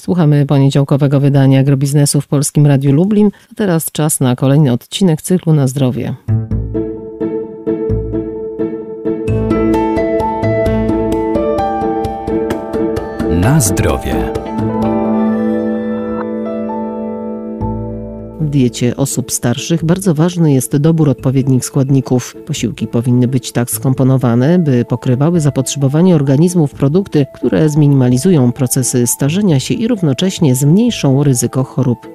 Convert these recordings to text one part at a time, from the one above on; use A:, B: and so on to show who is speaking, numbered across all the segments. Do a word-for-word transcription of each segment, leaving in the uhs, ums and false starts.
A: Słuchamy poniedziałkowego wydania Agrobiznesu w Polskim Radiu Lublin. A teraz czas na kolejny odcinek cyklu Na zdrowie.
B: Na zdrowie.
A: W diecie osób starszych bardzo ważny jest dobór odpowiednich składników. Posiłki powinny być tak skomponowane, by pokrywały zapotrzebowanie organizmu w produkty, które zminimalizują procesy starzenia się i równocześnie zmniejszą ryzyko chorób.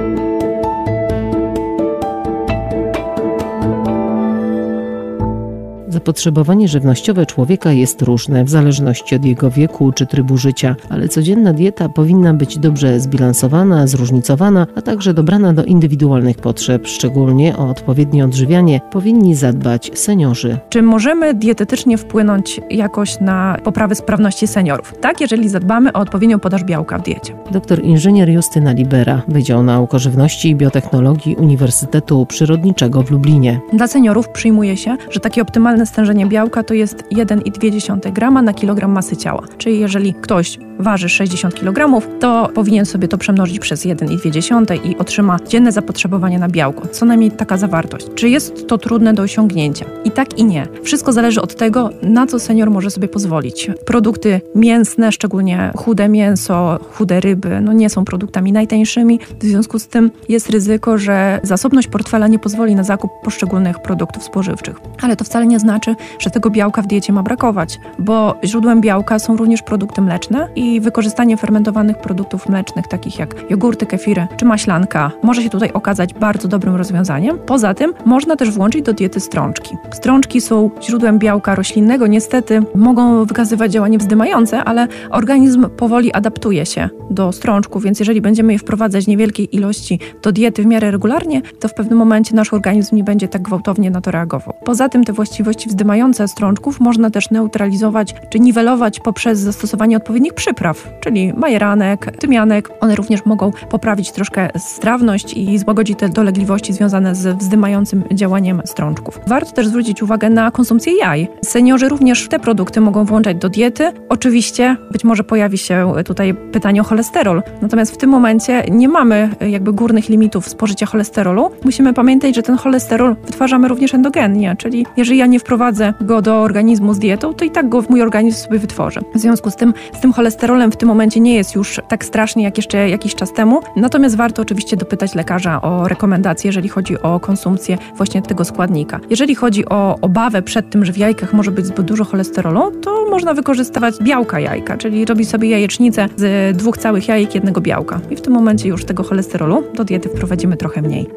A: Zapotrzebowanie żywnościowe człowieka jest różne w zależności od jego wieku czy trybu życia, ale codzienna dieta powinna być dobrze zbilansowana, zróżnicowana, a także dobrana do indywidualnych potrzeb. Szczególnie o odpowiednie odżywianie powinni zadbać seniorzy.
C: Czy możemy dietetycznie wpłynąć jakoś na poprawę sprawności seniorów? Tak, jeżeli zadbamy o odpowiednią podaż białka w diecie.
A: Doktor inżynier Justyna Libera, Wydział Nauk o Żywności i Biotechnologii Uniwersytetu Przyrodniczego w Lublinie.
C: Dla seniorów przyjmuje się, że takie optymalne stężenie białka to jest jeden przecinek dwa grama na kilogram masy ciała. Czyli jeżeli ktoś waży sześćdziesiąt kilogramów, to powinien sobie to przemnożyć przez jeden przecinek dwa i otrzyma dzienne zapotrzebowanie na białko. Co najmniej taka zawartość. Czy jest to trudne do osiągnięcia? I tak i nie. Wszystko zależy od tego, na co senior może sobie pozwolić. Produkty mięsne, szczególnie chude mięso, chude ryby, no nie są produktami najtańszymi. W związku z tym jest ryzyko, że zasobność portfela nie pozwoli na zakup poszczególnych produktów spożywczych. Ale to wcale nie znaczy, że tego białka w diecie ma brakować, bo źródłem białka są również produkty mleczne i wykorzystanie fermentowanych produktów mlecznych, takich jak jogurty, kefiry czy maślanka, może się tutaj okazać bardzo dobrym rozwiązaniem. Poza tym można też włączyć do diety strączki. Strączki są źródłem białka roślinnego, niestety mogą wykazywać działanie wzdymające, ale organizm powoli adaptuje się do strączków, więc jeżeli będziemy je wprowadzać w niewielkiej ilości do diety w miarę regularnie, to w pewnym momencie nasz organizm nie będzie tak gwałtownie na to reagował. Poza tym te właściwości wzdymające strączków można też neutralizować czy niwelować poprzez zastosowanie odpowiednich przypraw, czyli majeranek, tymianek. One również mogą poprawić troszkę strawność i złagodzić te dolegliwości związane z wzdymającym działaniem strączków. Warto też zwrócić uwagę na konsumpcję jaj. Seniorzy również te produkty mogą włączać do diety. Oczywiście być może pojawi się tutaj pytanie o cholesterol, natomiast w tym momencie nie mamy jakby górnych limitów spożycia cholesterolu. Musimy pamiętać, że ten cholesterol wytwarzamy również endogennie, czyli jeżeli ja nie wprowadzę go do organizmu z dietą, to i tak go mój organizm sobie wytworzy. W związku z tym, z tym cholesterolem w tym momencie nie jest już tak strasznie jak jeszcze jakiś czas temu, natomiast warto oczywiście dopytać lekarza o rekomendacje, jeżeli chodzi o konsumpcję właśnie tego składnika. Jeżeli chodzi o obawę przed tym, że w jajkach może być zbyt dużo cholesterolu, to można wykorzystywać białka jajka, czyli robić sobie jajecznicę z dwóch całych jajek, jednego białka. I w tym momencie już tego cholesterolu do diety wprowadzimy trochę mniej.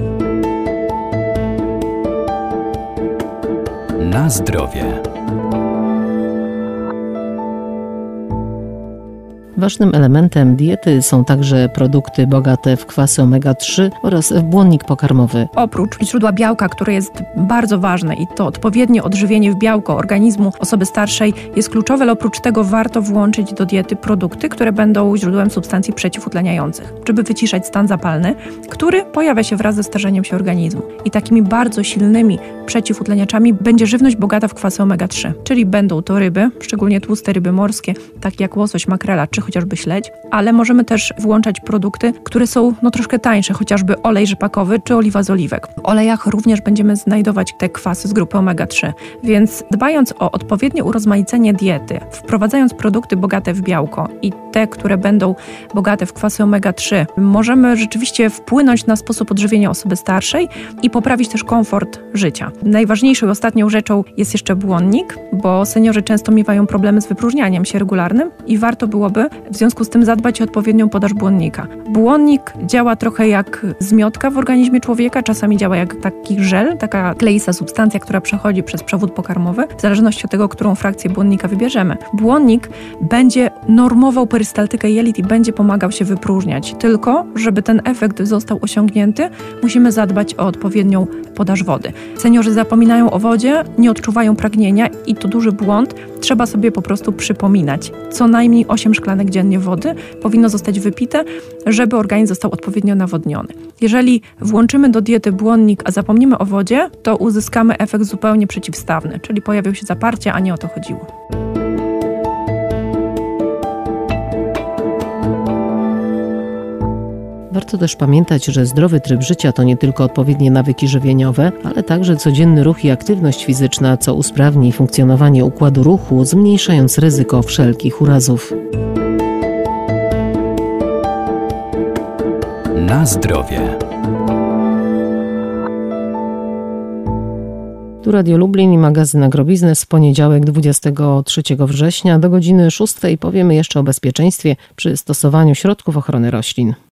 B: Na zdrowie.
A: Ważnym elementem diety są także produkty bogate w kwasy omega trzy oraz w błonnik pokarmowy.
C: Oprócz źródła białka, które jest bardzo ważne i to odpowiednie odżywienie w białko organizmu osoby starszej jest kluczowe, ale oprócz tego warto włączyć do diety produkty, które będą źródłem substancji przeciwutleniających, żeby wyciszać stan zapalny, który pojawia się wraz ze starzeniem się organizmu. I takimi bardzo silnymi przeciwutleniaczami będzie żywność bogata w kwasy omega trzy, czyli będą to ryby, szczególnie tłuste ryby morskie, takie jak łosoś, makrela czy chociażby śledź, ale możemy też włączać produkty, które są no troszkę tańsze, chociażby olej rzepakowy czy oliwa z oliwek. W olejach również będziemy znajdować te kwasy z grupy omega trzy, więc dbając o odpowiednie urozmaicenie diety, wprowadzając produkty bogate w białko i te, które będą bogate w kwasy omega trzy, możemy rzeczywiście wpłynąć na sposób odżywienia osoby starszej i poprawić też komfort życia. Najważniejszą i ostatnią rzeczą jest jeszcze błonnik, bo seniorzy często miewają problemy z wypróżnianiem się regularnym i warto byłoby w związku z tym zadbać o odpowiednią podaż błonnika. Błonnik działa trochę jak zmiotka w organizmie człowieka, czasami działa jak taki żel, taka kleista substancja, która przechodzi przez przewód pokarmowy, w zależności od tego, którą frakcję błonnika wybierzemy. Błonnik będzie normował perystaltykę jelit i będzie pomagał się wypróżniać. Tylko, żeby ten efekt został osiągnięty, musimy zadbać o odpowiednią podaż wody. Seniorzy zapominają o wodzie, nie odczuwają pragnienia i to duży błąd. Trzeba sobie po prostu przypominać. Co najmniej osiem szklanek dziennie wody powinno zostać wypite, żeby organizm został odpowiednio nawodniony. Jeżeli włączymy do diety błonnik, a zapomnimy o wodzie, to uzyskamy efekt zupełnie przeciwstawny, czyli pojawią się zaparcie, a nie o to chodziło.
A: Warto też pamiętać, że zdrowy tryb życia to nie tylko odpowiednie nawyki żywieniowe, ale także codzienny ruch i aktywność fizyczna, co usprawni funkcjonowanie układu ruchu, zmniejszając ryzyko wszelkich urazów.
B: Na zdrowie.
A: Tu Radio Lublin i magazyn Agrobiznes w poniedziałek dwudziestego trzeciego września do godziny szóstej powiemy jeszcze o bezpieczeństwie przy stosowaniu środków ochrony roślin.